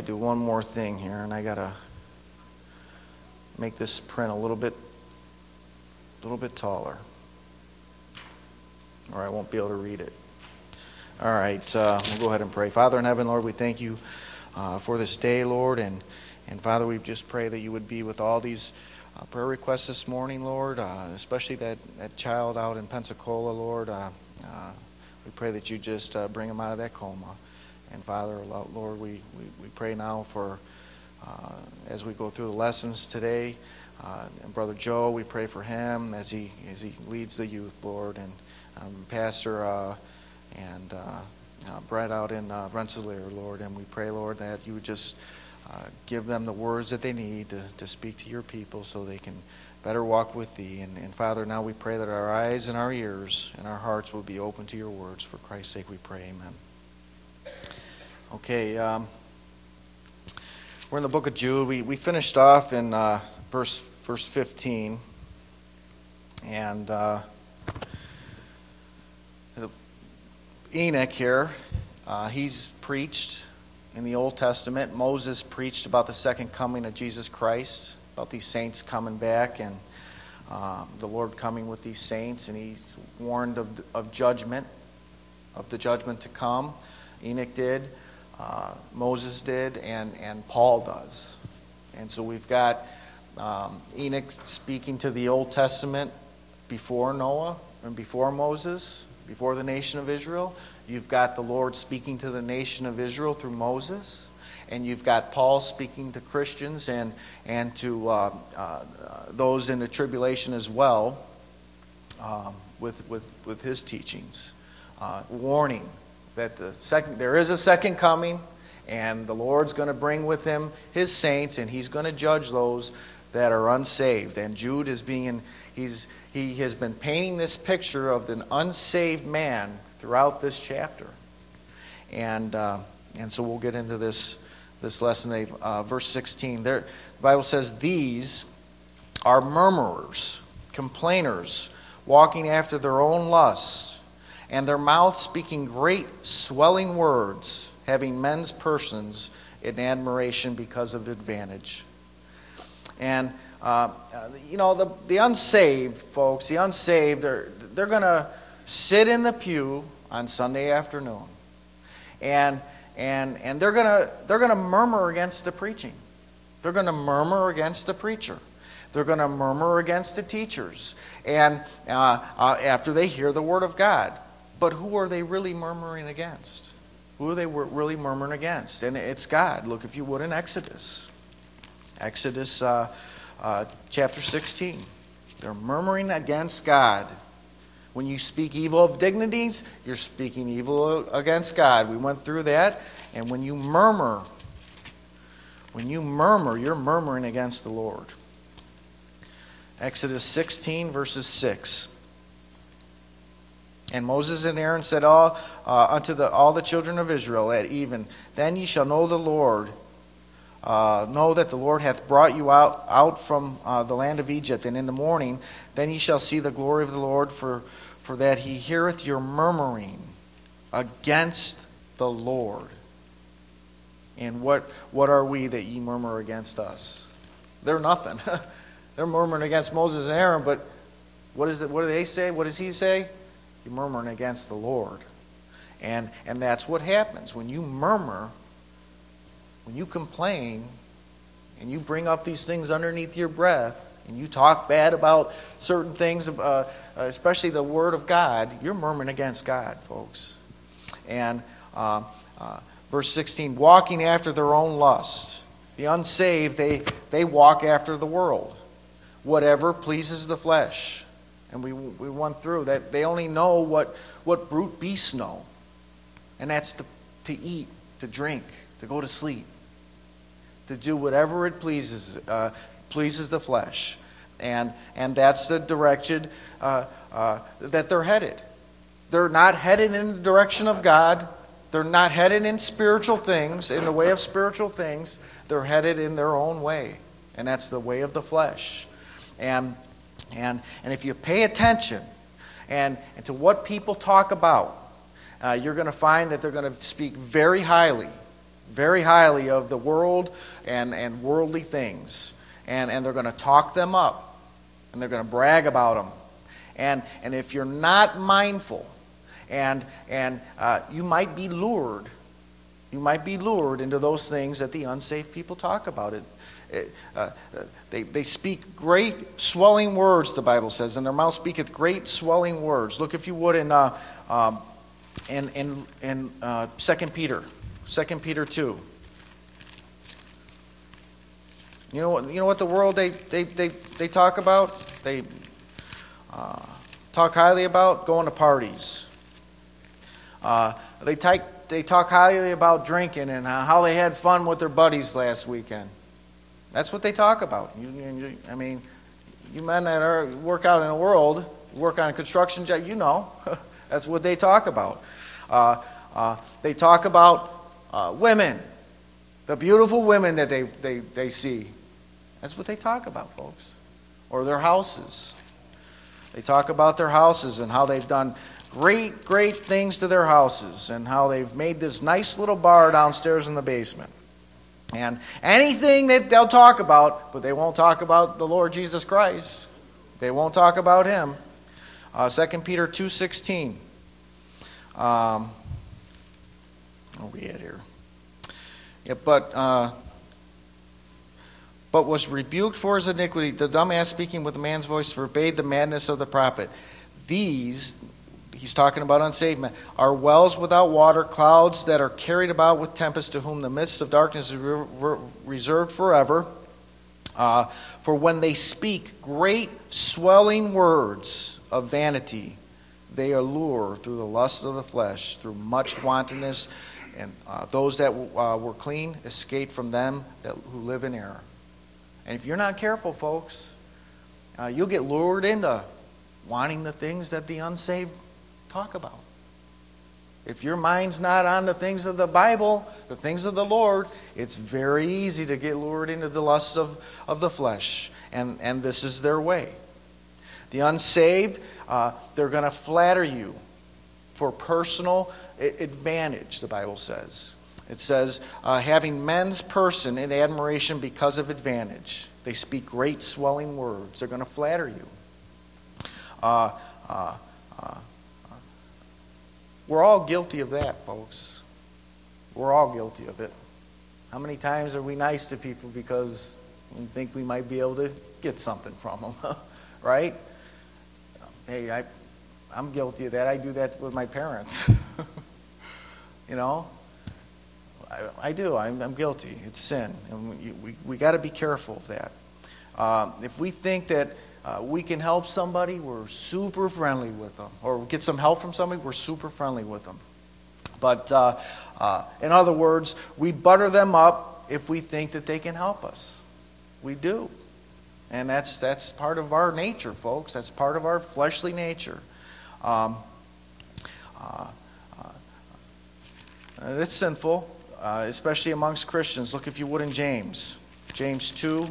do one more thing here, and I gotta make this print a little bit taller, or I won't be able to read it. All right, we'll go ahead and pray. Father in heaven, Lord, we thank you for this day, Lord, and Father, we just pray that you would be with all these prayer requests this morning, Lord, especially that child out in Pensacola, Lord. We pray that you just bring him out of that coma. And Father, Lord, we pray now for, as we go through the lessons today, and Brother Joe, we pray for him as he leads the youth, Lord, and Pastor and Brett out in Rensselaer, Lord, and we pray, Lord, that you would just give them the words that they need to speak to your people so they can better walk with thee. And Father, now we pray that our eyes and our ears and our hearts will be open to your words. For Christ's sake we pray, amen. Okay, we're in the book of Jude. We finished off in verse 15. And Enoch here, he's preached in the Old Testament. Moses preached about the second coming of Jesus Christ, about these saints coming back, and the Lord coming with these saints, and he's warned of judgment, of the judgment to come. Enoch did, Moses did, and Paul does. And so we've got Enoch speaking to the Old Testament before Noah and before Moses, before the nation of Israel. You've got the Lord speaking to the nation of Israel through Moses. And you've got Paul speaking to Christians and to those in the tribulation as well, with his teachings, warning that there is a second coming, and the Lord's going to bring with him his saints, and he's going to judge those that are unsaved. And Jude he has been painting this picture of an unsaved man throughout this chapter, and so we'll get into this lesson. Verse 16. There, the Bible says, "These are murmurers, complainers, walking after their own lusts, and their mouth speaking great swelling words, having men's persons in admiration because of advantage." And the unsaved folks, the unsaved, they're going to sit in the pew on Sunday afternoon, and they're going to murmur against the preaching. They're going to murmur against the preacher. They're going to murmur against the teachers, and after they hear the word of God. But who are they really murmuring against? Who are they really murmuring against? And it's God. Look, if you would, in Exodus chapter 16. They're murmuring against God. When you speak evil of dignities, you're speaking evil against God. We went through that. And when you murmur, you're murmuring against the Lord. Exodus 16, verses 6. "And Moses and Aaron said unto all the children of Israel at even, Then ye shall know the Lord, know that the Lord hath brought you out from the land of Egypt. And in the morning, then ye shall see the glory of the Lord, for that he heareth your murmuring against the Lord." And what are we that ye murmur against us? They're nothing. They're murmuring against Moses and Aaron, but what do they say? What does he say? You're murmuring against the Lord. And that's what happens. When you murmur, when you complain, and you bring up these things underneath your breath, and you talk bad about certain things, especially the Word of God, you're murmuring against God, folks. And verse 16, "Walking after their own lust." The unsaved, they walk after the world. Whatever pleases the flesh. And we went through that. They only know what brute beasts know. And that's to eat, to drink, to go to sleep, to do whatever it pleases the flesh. And that's the direction that they're headed. They're not headed in the direction of God. They're not headed in spiritual things, in the way of spiritual things. They're headed in their own way. And that's the way of the flesh. And if you pay attention and to what people talk about, you're going to find that they're going to speak very highly very highly of the world and worldly things. And they're going to talk them up. And they're going to brag about them. And if you're not mindful, and you might be lured. You might be lured into those things that the unsaved people talk about. They speak great swelling words, the Bible says, and their mouth speaketh great swelling words. Look, if you would, in 2 Peter, 2 Peter 2. You know what the world they talk about? They talk highly about going to parties. They talk highly about drinking and how they had fun with their buddies last weekend. That's what they talk about. You men that work out in the world, work on a construction job, that's what they talk about. They talk about women, the beautiful women that they see. That's what they talk about, folks. Or their houses. They talk about their houses and how they've done great, great things to their houses and how they've made this nice little bar downstairs in the basement. And anything that they'll talk about, but they won't talk about the Lord Jesus Christ. They won't talk about Him. 2 Peter 2:16. Where are we at here? Yeah, but was rebuked for his iniquity. The dumb ass speaking with a man's voice forbade the madness of the prophet. These, he's talking about unsaved men, are wells without water, clouds that are carried about with tempest, to whom the midst of darkness is reserved forever. For when they speak great swelling words of vanity, they allure through the lust of the flesh, through much wantonness, and those that were clean escape from them who live in error. And if you're not careful, folks, you'll get lured into wanting the things that the unsaved talk about. If your mind's not on the things of the Bible, the things of the Lord, it's very easy to get lured into the lusts of the flesh. And this is their way. The unsaved, they're going to flatter you for personal advantage, the Bible says. It says, having men's person in admiration because of advantage. They speak great swelling words. They're going to flatter you. We're all guilty of that, folks. We're all guilty of it. How many times are we nice to people because we think we might be able to get something from them, right? Hey, I'm guilty of that. I do that with my parents. I do. I'm guilty. It's sin. And we got to be careful of that. If we think that we can help somebody, we're super friendly with them. Or get some help from somebody, we're super friendly with them. But in other words, we butter them up if we think that they can help us. We do. And that's part of our nature, folks. That's part of our fleshly nature. It's sinful, especially amongst Christians. Look, if you would, in James. James 2.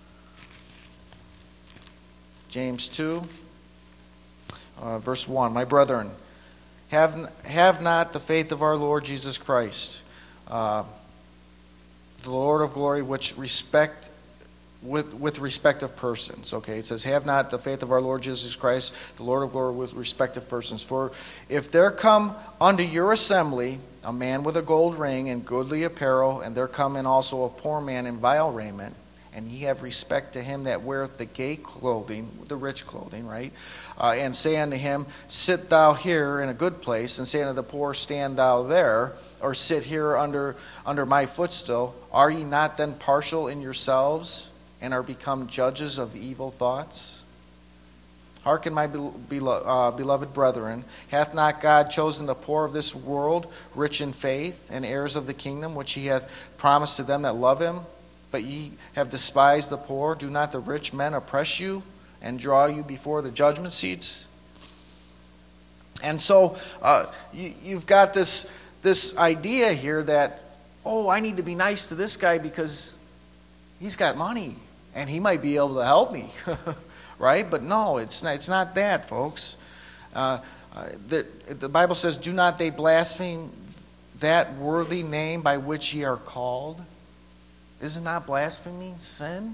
James 2, verse 1. My brethren, have not the faith of our Lord Jesus Christ, the Lord of glory, which respect with respect of persons. Okay, it says, have not the faith of our Lord Jesus Christ, the Lord of glory, with respect of persons. For if there come unto your assembly a man with a gold ring and goodly apparel, and there come in also a poor man in vile raiment, and ye have respect to him that weareth the gay clothing, the rich clothing, right? And say unto him, sit thou here in a good place, and say unto the poor, stand thou there, or sit here under my footstool. Are ye not then partial in yourselves, and are become judges of evil thoughts? Hearken, my beloved brethren, hath not God chosen the poor of this world, rich in faith, and heirs of the kingdom, which he hath promised to them that love him? But ye have despised the poor. Do not the rich men oppress you and draw you before the judgment seats? And so you've got this idea here that, I need to be nice to this guy because he's got money and he might be able to help me, right? But no, it's not that, folks. The Bible says, do not they blaspheme that worthy name by which ye are called? Is not blasphemy sin?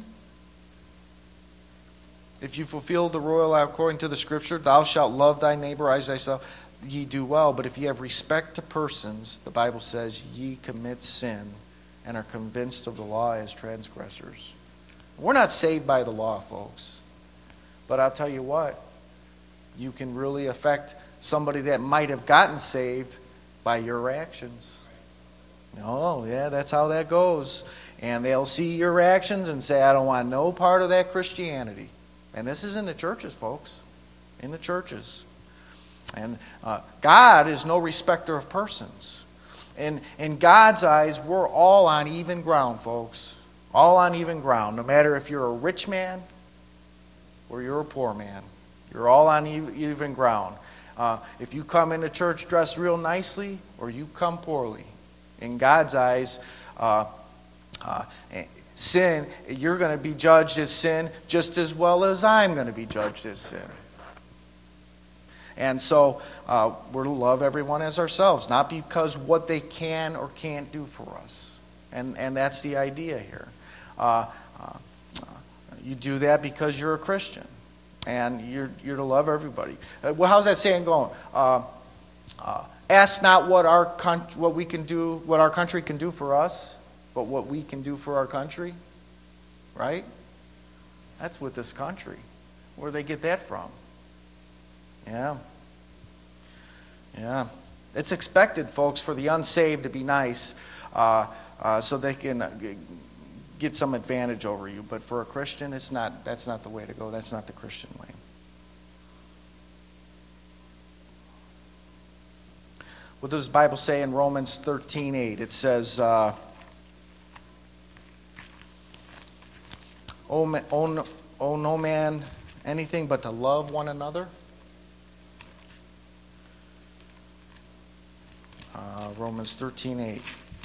If you fulfill the royal law according to the Scripture, thou shalt love thy neighbor as thyself, ye do well. But if ye have respect to persons, the Bible says, ye commit sin and are convinced of the law as transgressors. We're not saved by the law, folks. But I'll tell you what, you can really affect somebody that might have gotten saved by your actions. Oh, yeah, that's how that goes. And they'll see your actions and say, I don't want no part of that Christianity. And this is in the churches, folks. In the churches. And God is no respecter of persons. And in God's eyes, we're all on even ground, folks. All on even ground. No matter if you're a rich man or you're a poor man. You're all on even ground. If you come into church dressed real nicely or you come poorly. In God's eyes, sin, you're going to be judged as sin just as well as I'm going to be judged as sin. And so we're to love everyone as ourselves, not because what they can or can't do for us. And that's the idea here. You do that because you're a Christian, and you're to love everybody. Well, how's that saying going? Ask not what our country can do for us, but what we can do for our country, right? That's with this country. Where do they get that from? Yeah. It's expected, folks, for the unsaved to be nice so they can get some advantage over you. But for a Christian, that's not the way to go. That's not the Christian way. What does the Bible say in Romans 13:8? It says, owe no man anything but to love one another. Romans 13:8.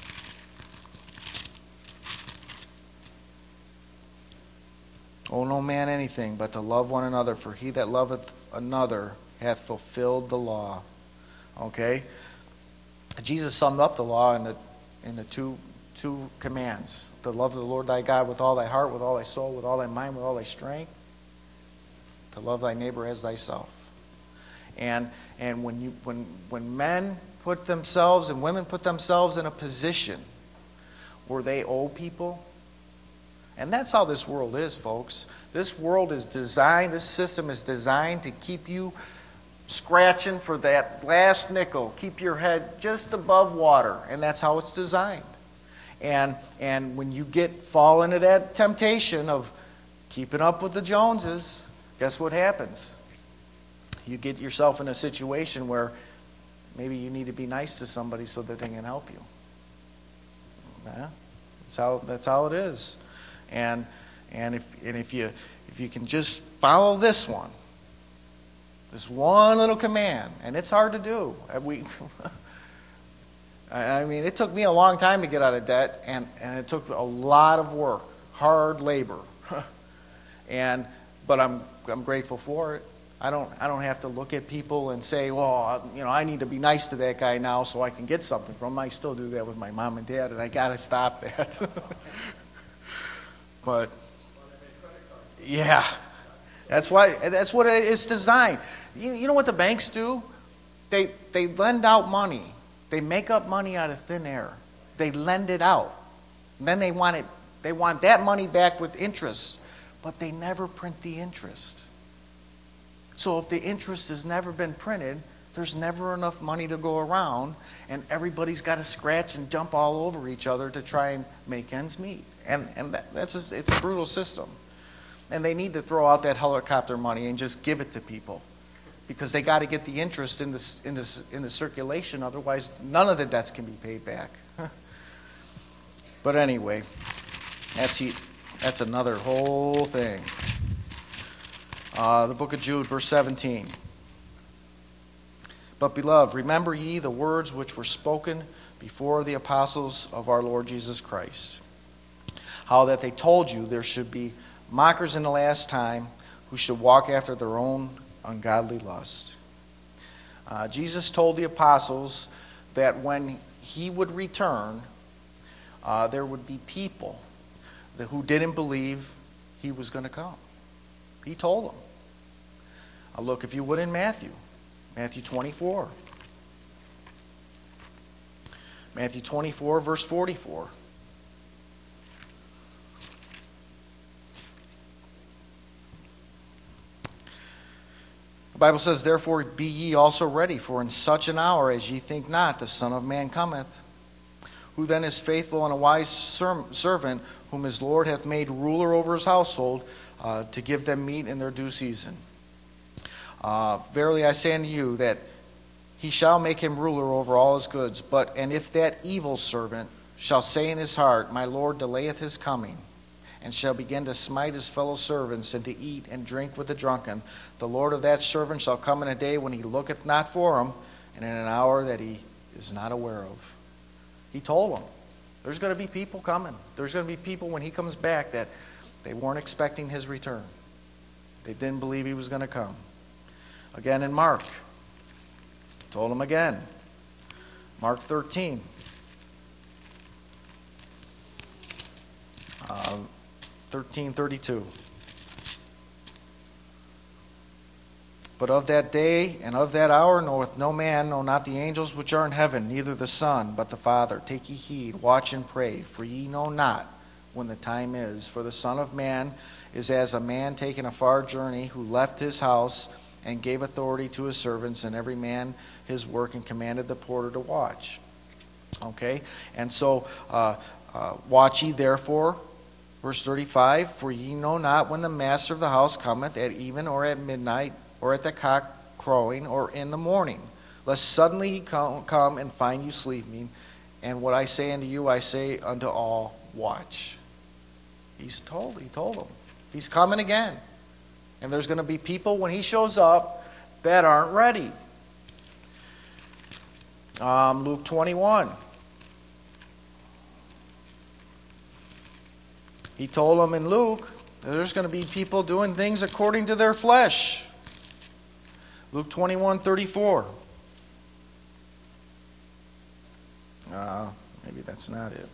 Owe no man anything but to love one another, for he that loveth another hath fulfilled the law. Okay? Jesus summed up the law in the two commands. To love the Lord thy God with all thy heart, with all thy soul, with all thy mind, with all thy strength. To love thy neighbor as thyself. And when men put themselves and women put themselves in a position where they owe people, and that's how this world is, folks. This world is designed, this system is designed to keep you scratching for that last nickel, keep your head just above water, and that's how it's designed. And when you fall into that temptation of keeping up with the Joneses, guess what happens? You get yourself in a situation where maybe you need to be nice to somebody so that they can help you. Yeah, that's how it is. And if you can just follow this one little command, and it's hard to do. I mean, it took me a long time to get out of debt, and it took a lot of work, hard labor. But I'm grateful for it. I don't have to look at people and say, well, I need to be nice to that guy now so I can get something from him. I still do that with my mom and dad, and I got to stop that. But yeah, that's what it's designed. You know what the banks do? They lend out money. They make up money out of thin air. They lend it out. And then they want that money back with interest, but they never print the interest. So if the interest has never been printed, there's never enough money to go around, and everybody's got to scratch and jump all over each other to try and make ends meet. And it's a brutal system. And they need to throw out that helicopter money and just give it to people, because they got to get the interest in the circulation. Otherwise, none of the debts can be paid back. But anyway, that's another whole thing. The book of Jude, verse 17. But beloved, remember ye the words which were spoken before the apostles of our Lord Jesus Christ, how that they told you there should be mockers in the last time who should walk after their own ungodly lust. Jesus told the apostles that when he would return, there would be people who didn't believe he was going to come. He told them. Look, if you would, in Matthew 24. Matthew 24, verse 44. The Bible says, "Therefore be ye also ready, for in such an hour as ye think not, the Son of Man cometh. Who then is faithful and a wise servant, whom his Lord hath made ruler over his household, to give them meat in their due season? Verily I say unto you, that he shall make him ruler over all his goods. And if that evil servant shall say in his heart, My Lord delayeth his coming, and shall begin to smite his fellow servants, and to eat and drink with the drunken, the Lord of that servant shall come in a day when he looketh not for him, and in an hour that he is not aware of." He told them, there's going to be people coming. There's going to be people when he comes back that they weren't expecting his return. They didn't believe he was going to come. Again in Mark, told them again. Mark 13. 13:32. "But of that day and of that hour knoweth no man, no, not the angels which are in heaven, neither the Son, but the Father. Take ye heed, watch and pray, for ye know not when the time is. For the Son of Man is as a man taking a far journey, who left his house and gave authority to his servants, and every man his work, and commanded the porter to watch." Okay? And so, watch ye therefore, verse 35, "For ye know not when the master of the house cometh, at even or at midnight, or at the cock crowing, or in the morning, lest suddenly he come and find you sleeping. And what I say unto you, I say unto all, watch." He told them. He's coming again. And there's going to be people when he shows up that aren't ready. Luke 21. He told them in Luke that there's going to be people doing things according to their flesh. Luke 21:34. Maybe that's not it.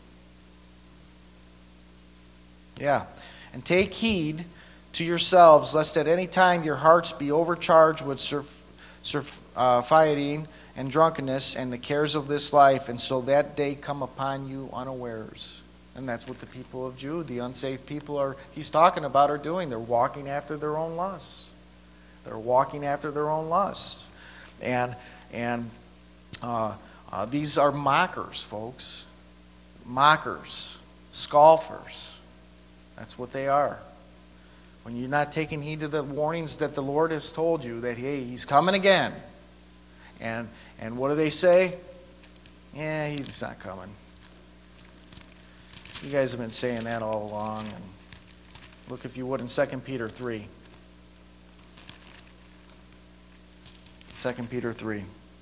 Yeah. "And take heed to yourselves, lest at any time your hearts be overcharged with surfeiting and drunkenness and the cares of this life, and so that day come upon you unawares." And that's what the people of Jude, the unsaved people, he's talking about, are doing. They're walking after their own lusts. They're walking after their own lusts. And these are mockers, folks. Mockers. Scoffers. That's what they are. When you're not taking heed to the warnings that the Lord has told you, that, hey, he's coming again. And what do they say? Yeah, he's not coming. You guys have been saying that all along. And look, if you would, in 2 Peter 3. 2 Peter 3.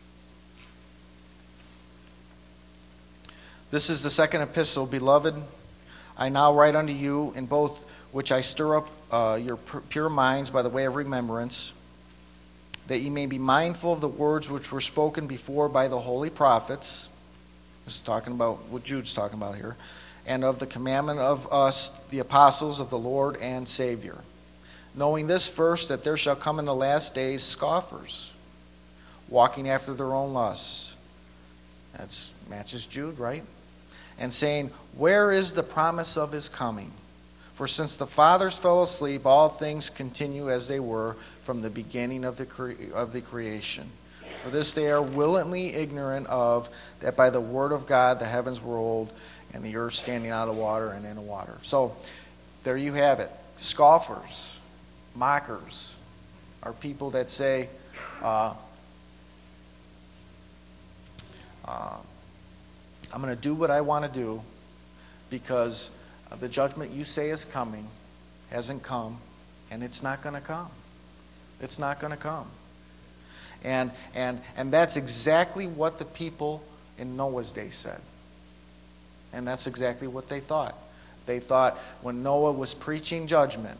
"This is the second epistle, beloved. I now write unto you, in both which I stir up your pure minds by the way of remembrance, that ye may be mindful of the words which were spoken before by the holy prophets." This is talking about what Jude's talking about here. "And of the commandment of us, the apostles of the Lord and Savior. Knowing this first, that there shall come in the last days scoffers, walking after their own lusts." That matches Jude, right? "And saying, Where is the promise of his coming? For since the fathers fell asleep, all things continue as they were from the beginning of the creation. For this they are willingly ignorant of, that by the word of God the heavens were old, and the earth standing out of water and in the water." So there you have it. Scoffers, mockers, are people that say, I'm going to do what I want to do because the judgment you say is coming hasn't come, and it's not going to come. It's not going to come. And that's exactly what the people in Noah's day said. And that's exactly what they thought. They thought when Noah was preaching judgment,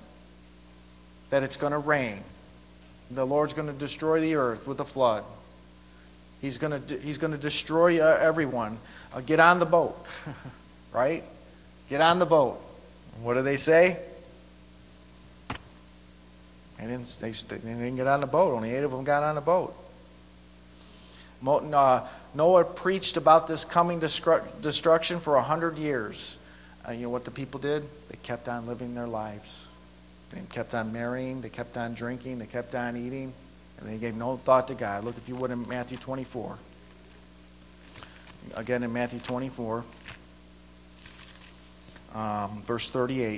that it's going to rain. The Lord's going to destroy the earth with a flood. He's going to destroy everyone. Get on the boat, right? Get on the boat. What do they say? They didn't get on the boat. Only 8 of them got on the boat. Noah preached about this coming destruction for 100 years. You know what the people did? They kept on living their lives. They kept on marrying. They kept on drinking. They kept on eating. And they gave no thought to God. Look, if you would, in Matthew 24. Again, in Matthew 24, verse 38.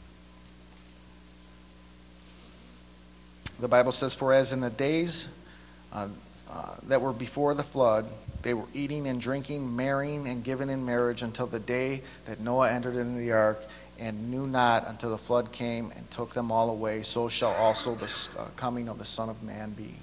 The Bible says, "For as in the days that were before the flood, they were eating and drinking, marrying and giving in marriage until the day that Noah entered into the ark, and knew not until the flood came and took them all away. So shall also the coming of the Son of Man be."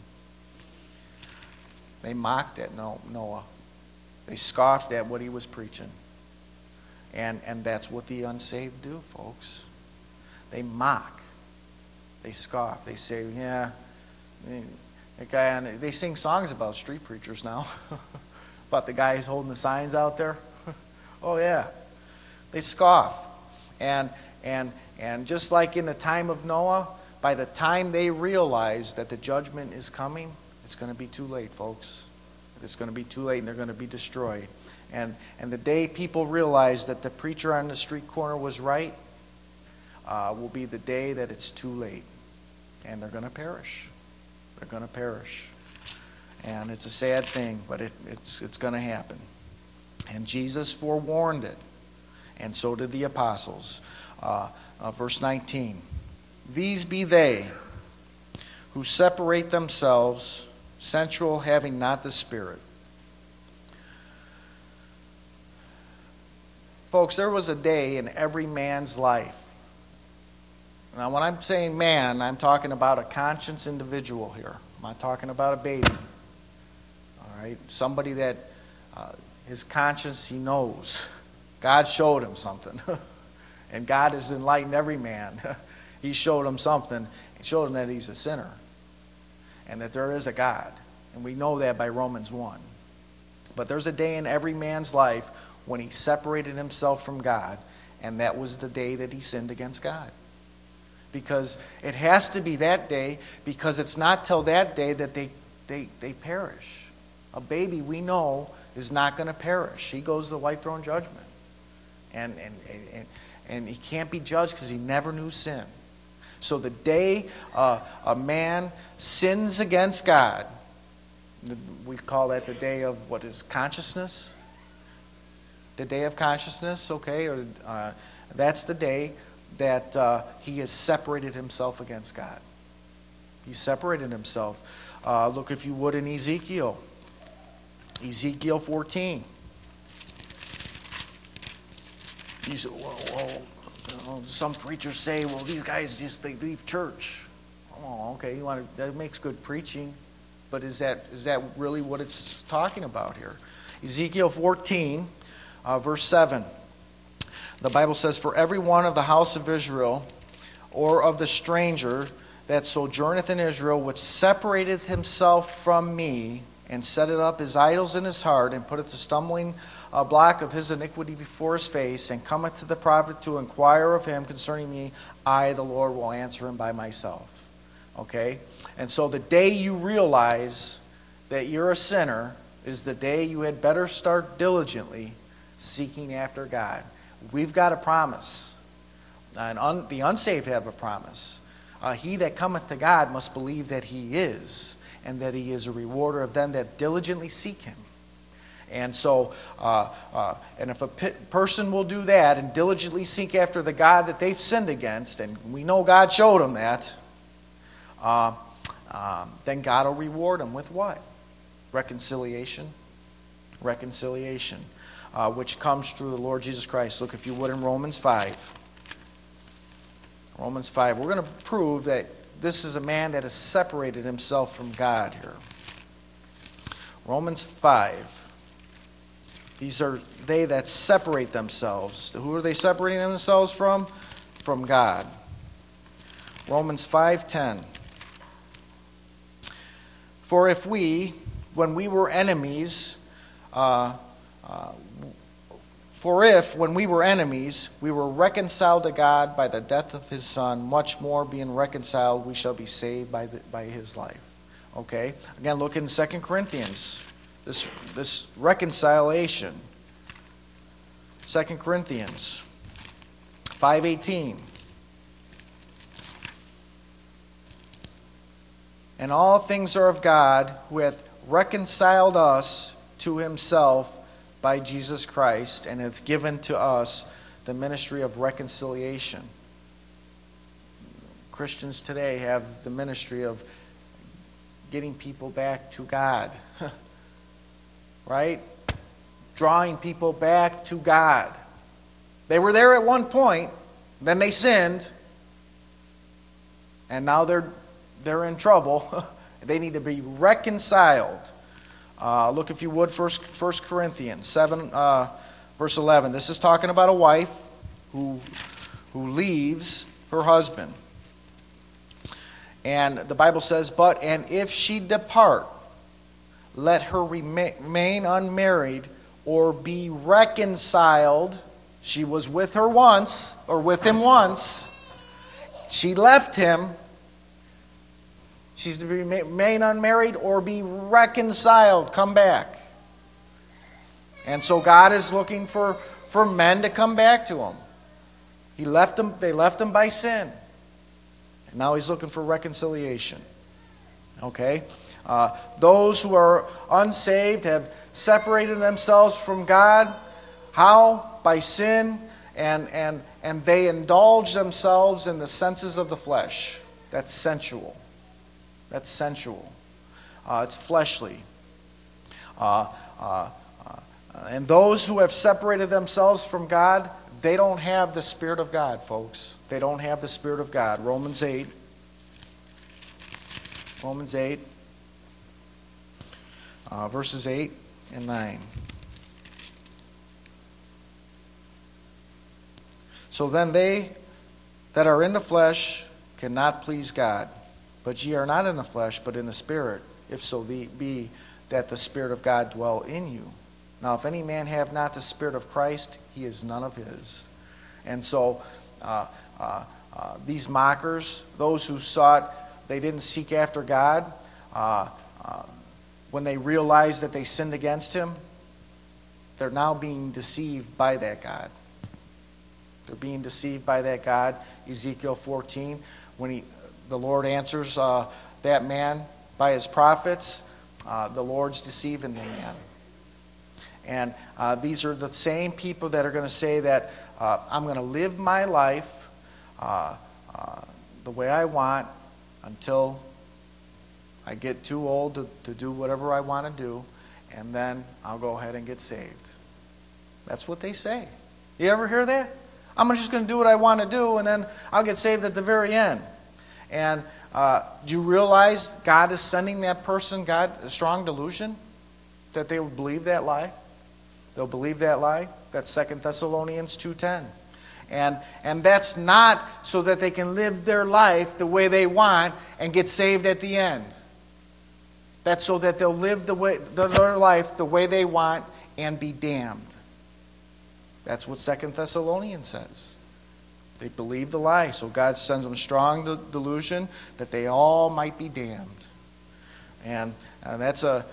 They mocked at Noah. They scoffed at what he was preaching. And that's what the unsaved do, folks. They mock. They scoff. They say, yeah, that guy they sing songs about street preachers now. About the guy who's holding the signs out there. Oh, yeah. They scoff. And just like in the time of Noah, by the time they realize that the judgment is coming, it's going to be too late, folks. It's going to be too late, and they're going to be destroyed. And the day people realize that the preacher on the street corner was right will be the day that it's too late. And they're going to perish. They're going to perish. And it's a sad thing, but it's going to happen. And Jesus forewarned it. And so did the apostles. Verse 19. "These be they who separate themselves, sensual, having not the Spirit." Folks, there was a day in every man's life. Now, when I'm saying man, I'm talking about a conscious individual here. I'm not talking about a baby. All right? Somebody that his conscience, he knows. God showed him something. And God has enlightened every man. He showed him something. He showed him that he's a sinner. And that there is a God. And we know that by Romans 1. But there's a day in every man's life when he separated himself from God. And that was the day that he sinned against God. Because it has to be that day, because it's not till that day that they perish. A baby, we know, is not going to perish. He goes to the white throne judgment. And he can't be judged because he never knew sin. So the day a man sins against God, we call that the day of what is consciousness? The day of consciousness, okay? Or that's the day that he has separated himself against God. He separated himself. Look, if you would, in Ezekiel. Ezekiel 14. Some preachers say, well, these guys they leave church. Oh, okay, that makes good preaching. But is that really what it's talking about here? Ezekiel 14, verse 7. The Bible says, "For every one of the house of Israel, or of the stranger that sojourneth in Israel, which separateth himself from me, and setteth up his idols in his heart, and putteth the stumbling block of his iniquity before his face, and cometh to the prophet to inquire of him concerning me, I, the Lord, will answer him by myself." Okay? And so the day you realize that you're a sinner is the day you had better start diligently seeking after God. We've got a promise. And the unsaved have a promise. He that cometh to God must believe that he is, and that he is a rewarder of them that diligently seek him. And so, and if a person will do that and diligently seek after the God that they've sinned against, and we know God showed them that, then God will reward them with what? Reconciliation. Reconciliation, which comes through the Lord Jesus Christ. Look, if you would, in Romans 5. Romans 5. We're going to prove that this is a man that has separated himself from God here. Romans 5. These are they that separate themselves. Who are they separating themselves from? From God. Romans 5:10. "For if we when we were enemies, for if, when we were enemies, we were reconciled to God by the death of his Son, much more being reconciled, we shall be saved by his life. Okay? Again, look in 2 Corinthians, this reconciliation. 2 Corinthians 5:18. And all things are of God, who hath reconciled us to himself by Jesus Christ, and hath given to us the ministry of reconciliation. Christians today have the ministry of getting people back to God. Right? Drawing people back to God. They were there at one point, then they sinned, and now they're in trouble. They need to be reconciled. Look, if you would, 1 Corinthians 7, verse 11. This is talking about a wife who leaves her husband. And the Bible says, and if she depart, let her remain unmarried or be reconciled. She was with her once, or with him once. She left him. She's to remain unmarried or be reconciled. Come back. And so God is looking for men to come back to him. They left him by sin. And now he's looking for reconciliation. Okay? Those who are unsaved have separated themselves from God. How? By sin, and they indulge themselves in the senses of the flesh. That's sensual. That's sensual. It's fleshly. And those who have separated themselves from God, they don't have the Spirit of God, folks. They don't have the Spirit of God. Romans 8. Verses 8 and 9. So then they that are in the flesh cannot please God. But ye are not in the flesh, but in the Spirit, if so be that the Spirit of God dwell in you. Now, if any man have not the Spirit of Christ, he is none of his. And so, these mockers, those who they didn't seek after God, when they realized that they sinned against him, they're now being deceived by that God. They're being deceived by that God. Ezekiel 14, when the Lord answers that man by his prophets, the Lord's deceiving the man. And these are the same people that are going to say that I'm going to live my life the way I want until I get too old to do whatever I want to do, and then I'll go ahead and get saved. That's what they say. You ever hear that? I'm just going to do what I want to do, and then I'll get saved at the very end. And do you realize God is sending that person, a strong delusion, that they will believe that lie? They'll believe that lie. That's 2 Thessalonians 2:10. And that's not so that they can live their life the way they want and get saved at the end. That's so that they'll live their life the way they want and be damned. That's what 2 Thessalonians says. They believe the lie, so God sends them strong delusion that they all might be damned. And that's a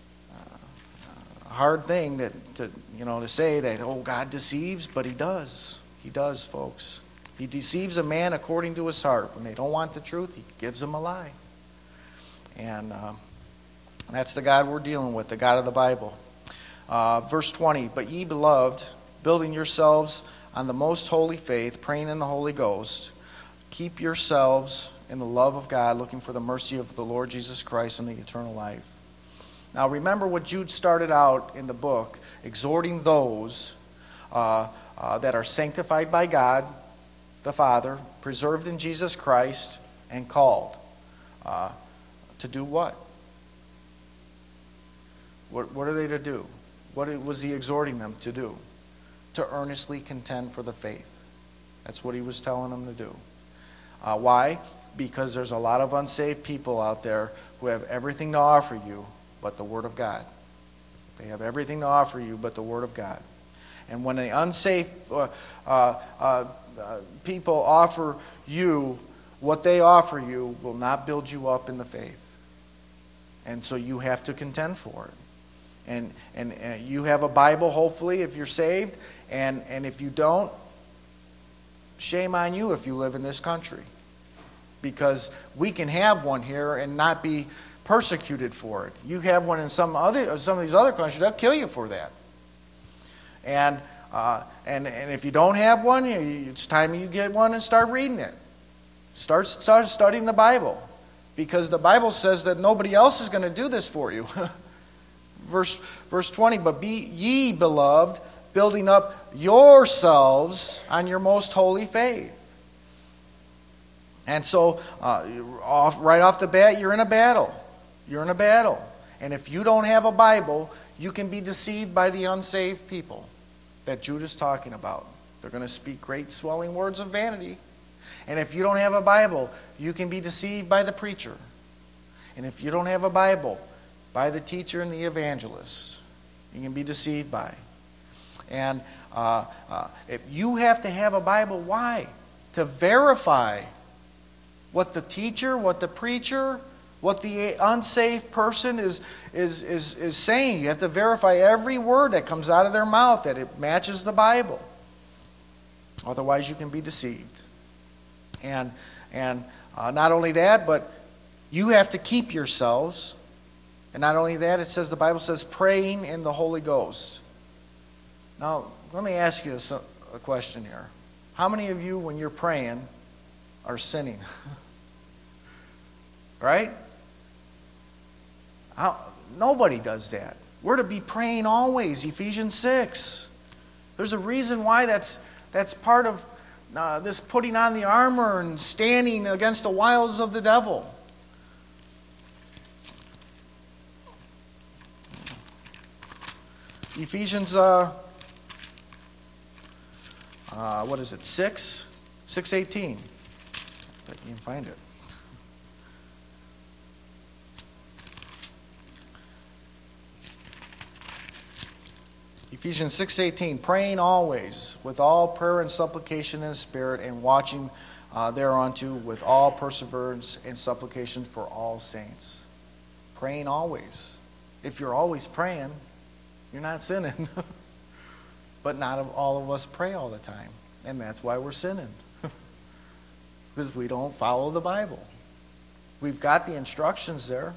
hard thing to say that, God deceives, but he does. He does, folks. He deceives a man according to his heart. When they don't want the truth, he gives them a lie. And that's the God we're dealing with, the God of the Bible. Verse 20, but ye beloved, building yourselves on the most holy faith, praying in the Holy Ghost, keep yourselves in the love of God, looking for the mercy of the Lord Jesus Christ and the eternal life. Now remember what Jude started out in the book, exhorting those that are sanctified by God, the Father, preserved in Jesus Christ, and called. To do what? What are they to do? What was he exhorting them to do? To earnestly contend for the faith. That's what he was telling them to do. Why? Because there's a lot of unsaved people out there who have everything to offer you, but the Word of God. They have everything to offer you but the Word of God. And when the unsafe people offer you, what they offer you will not build you up in the faith. And so you have to contend for it. And you have a Bible, hopefully, if you're saved. And if you don't, shame on you if you live in this country. Because we can have one here and not be persecuted for it. You have one in some of these other countries, they'll kill you for that. And if you don't have one, it's time you get one and start reading it. Start studying the Bible. Because the Bible says that nobody else is going to do this for you. Verse 20, but be ye, beloved, building up yourselves on your most holy faith. And so, right off the bat, you're in a battle. You're in a battle. And if you don't have a Bible, you can be deceived by the unsaved people that Jude is talking about. They're going to speak great swelling words of vanity. And if you don't have a Bible, you can be deceived by the preacher. And if you don't have a Bible, by the teacher and the evangelist, you can be deceived by. And if you have to have a Bible, why? To verify what the teacher, what the preacher, what the unsafe person is saying. You have to verify every word that comes out of their mouth, that it matches the Bible. Otherwise, you can be deceived. And not only that, but you have to keep yourselves. And not only that, it says, the Bible says, praying in the Holy Ghost. Now, let me ask you a question here. How many of you, when you're praying, are sinning? Right? Nobody does that. We're to be praying always, Ephesians 6. There's a reason why that's part of this putting on the armor and standing against the wiles of the devil. Ephesians, 6? 6:18. But you can find it. Ephesians 6:18, praying always with all prayer and supplication in the Spirit, and watching thereunto with all perseverance and supplication for all saints. Praying always. If you're always praying, you're not sinning. But not all of us pray all the time. And that's why we're sinning. Because we don't follow the Bible. We've got the instructions there.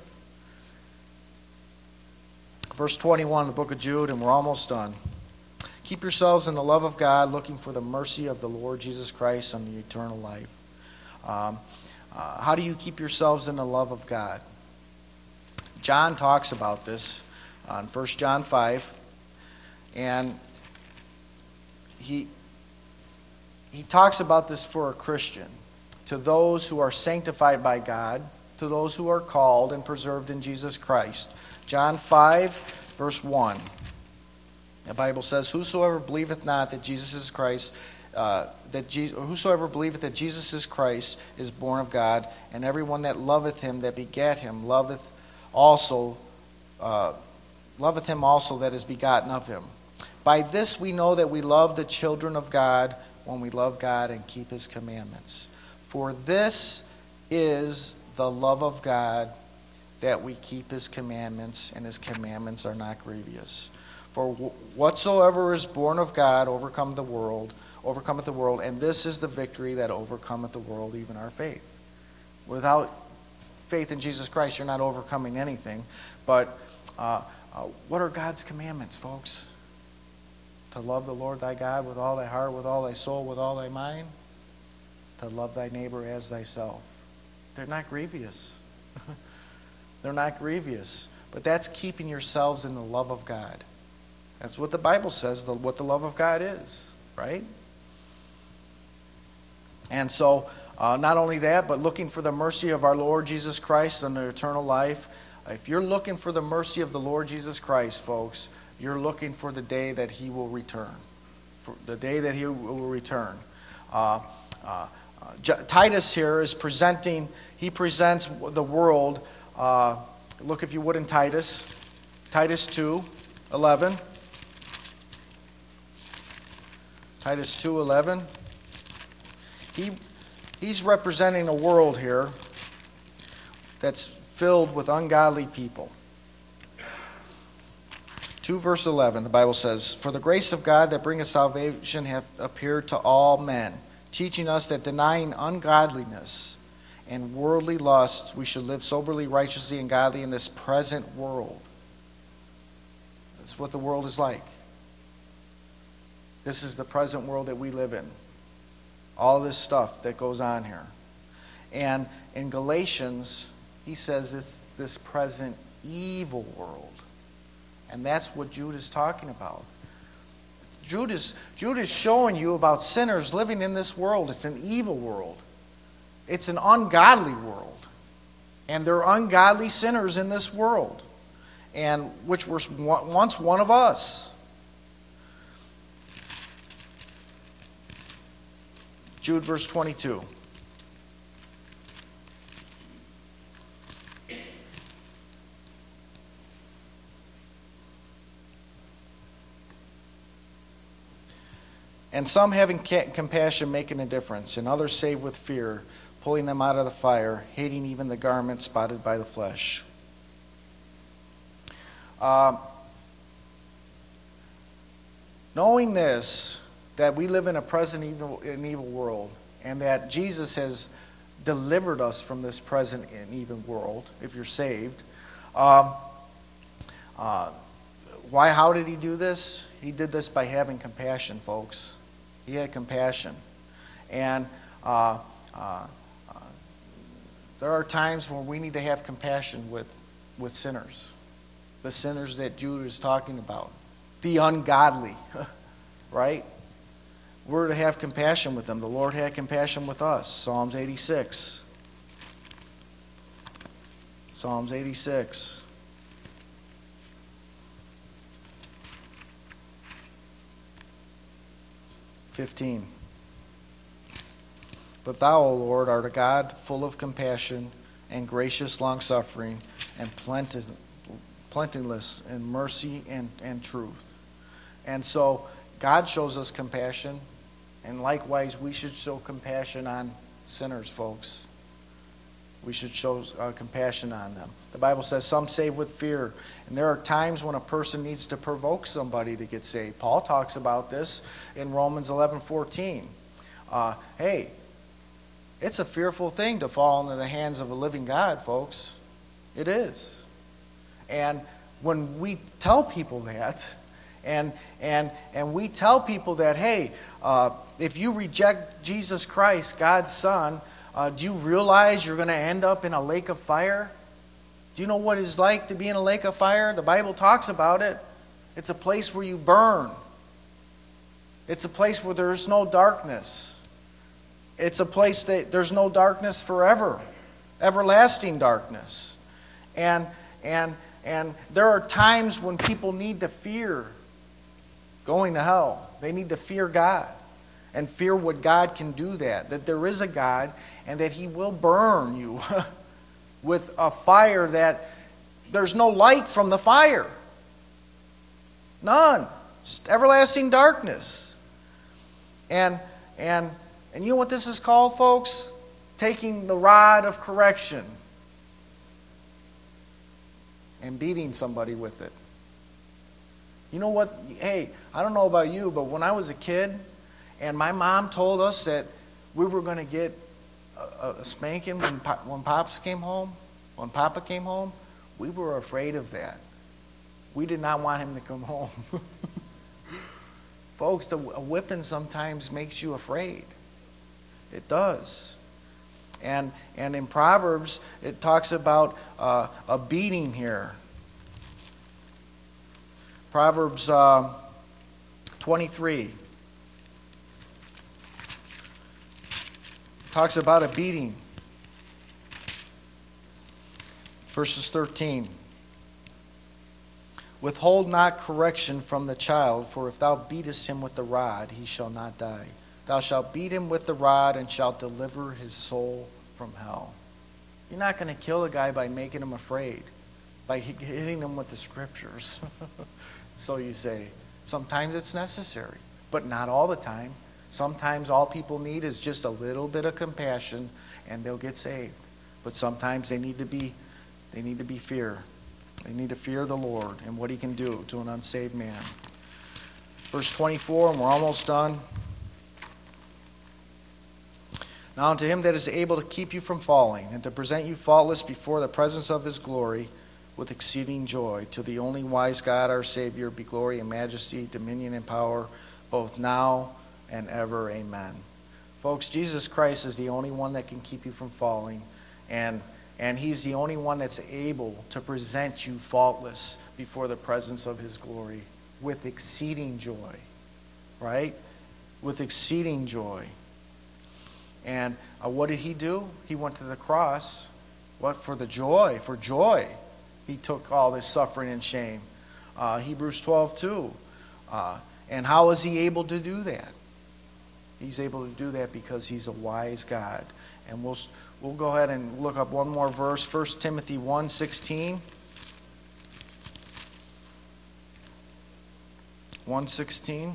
Verse 21 of the book of Jude, and we're almost done. Keep yourselves in the love of God, looking for the mercy of the Lord Jesus Christ unto eternal life. How do you keep yourselves in the love of God? John talks about this on 1 John 5. And he talks about this for a Christian. To those who are sanctified by God, to those who are called and preserved in Jesus Christ. John 5, verse 1. The Bible says, whosoever believeth not that Jesus is Christ, whosoever believeth that Jesus is Christ is born of God, and everyone that loveth him that begat him loveth him also that is begotten of him. By this we know that we love the children of God, when we love God and keep his commandments. For this is the love of God, that we keep his commandments, and his commandments are not grievous. For whatsoever is born of God overcometh the world, and this is the victory that overcometh the world, even our faith. Without faith in Jesus Christ, you're not overcoming anything. But what are God's commandments, folks? To love the Lord thy God with all thy heart, with all thy soul, with all thy mind. To love thy neighbor as thyself. They're not grievous. They're not grievous. But that's keeping yourselves in the love of God. That's what the Bible says, what the love of God is, right? And so, not only that, but looking for the mercy of our Lord Jesus Christ and the eternal life. If you're looking for the mercy of the Lord Jesus Christ, folks, you're looking for the day that he will return. For the day that he will return. Titus here is presents the world Look, if you would, in Titus. Titus 2:11. Titus 2:11. He's representing a world here that's filled with ungodly people. 2 verse 11, the Bible says, "For the grace of God that bringeth salvation hath appeared to all men, teaching us that denying ungodliness and worldly lusts, we should live soberly, righteously, and godly in this present world." That's what the world is like. This is the present world that we live in. All this stuff that goes on here. And in Galatians, he says it's this present evil world. And that's what Jude is talking about. Jude is showing you about sinners living in this world. It's an evil world. It's an ungodly world. And there are ungodly sinners in this world, and which were once one of us. Jude verse 22. "And some having compassion making a difference, and others save with fear, pulling them out of the fire, hating even the garment spotted by the flesh." Knowing this, that we live in a present evil world, and that Jesus has delivered us from this present and evil world, if you're saved. How did he do this? He did this by having compassion, folks. He had compassion. And there are times when we need to have compassion with sinners. The sinners that Jude is talking about. The ungodly, right? We're to have compassion with them. The Lord had compassion with us. Psalms 86. Psalms 86. "But thou, O Lord, art a God full of compassion and gracious longsuffering and plenteous in mercy and truth." And so God shows us compassion, and likewise we should show compassion on sinners, folks. We should show compassion on them. The Bible says some save with fear. And there are times when a person needs to provoke somebody to get saved. Paul talks about this in Romans 11:14. Hey, it's a fearful thing to fall into the hands of a living God, folks. It is. And when we tell people that, and we tell people that, hey, if you reject Jesus Christ, God's Son, do you realize you're going to end up in a lake of fire? Do you know what it's like to be in a lake of fire? The Bible talks about it. It's a place where you burn. It's a place where there's no darkness. It's a place that there's no darkness forever. Everlasting darkness. And there are times when people need to fear going to hell. They need to fear God. And fear what God can do that there is a God, and that He will burn you with a fire that there's no light from the fire. None. It's everlasting darkness. And you know what this is called, folks? Taking the rod of correction and beating somebody with it. You know what? Hey, I don't know about you, but when I was a kid, and my mom told us that we were going to get a spanking when Papa came home, we were afraid of that. We did not want him to come home. Folks, a whipping sometimes makes you afraid. It does. And in Proverbs, it talks about a beating here. Proverbs 23. Talks about a beating. Verses 13. "Withhold not correction from the child, for if thou beatest him with the rod, he shall not die. Thou shalt beat him with the rod, and shalt deliver his soul from hell." You're not going to kill a guy by making him afraid. by hitting them with the scriptures. So you say, sometimes it's necessary, but not all the time. Sometimes all people need is just a little bit of compassion, and they'll get saved. But sometimes they need to be fear. They need to fear the Lord and what He can do to an unsaved man. Verse 24, and we're almost done. Now unto Him that is able to keep you from falling, and to present you faultless before the presence of His glory with exceeding joy, to the only wise God our Savior, be glory and majesty, dominion and power, both now and ever. Amen. Folks, Jesus Christ is the only one that can keep you from falling, and He's the only one that's able to present you faultless before the presence of His glory with exceeding joy. Right? With exceeding joy. And what did He do? He went to the cross. What? For the joy. For joy. He took all this suffering and shame. Hebrews 12:2. And how is He able to do that? He's able to do that because He's a wise God. And we'll go ahead and look up one more verse. 1 Timothy 1:16. 1:16.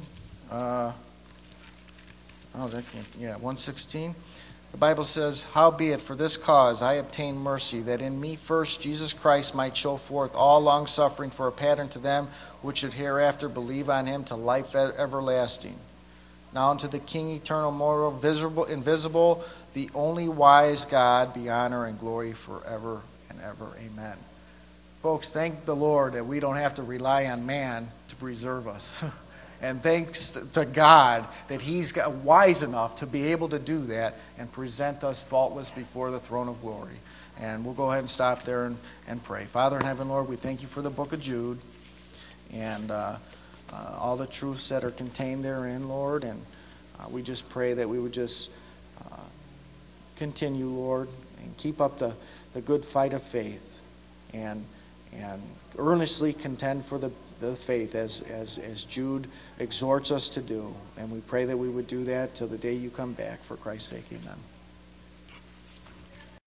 1:16. The Bible says, howbeit for this cause I obtained mercy, that in me first Jesus Christ might show forth all longsuffering for a pattern to them which should hereafter believe on Him to life everlasting. Now unto the King, eternal, mortal, visible, invisible, the only wise God, be honor and glory forever and ever. Amen. Folks, thank the Lord that we don't have to rely on man to preserve us. And thanks to God that He's wise enough to be able to do that and present us faultless before the throne of glory. And we'll go ahead and stop there and pray. Father in heaven, Lord, we thank You for the book of Jude and all the truths that are contained therein, Lord. And we just pray that we would just continue, Lord, and keep up the good fight of faith and earnestly contend for the faith as Jude exhorts us to do. And we pray that we would do that till the day You come back. For Christ's sake, amen.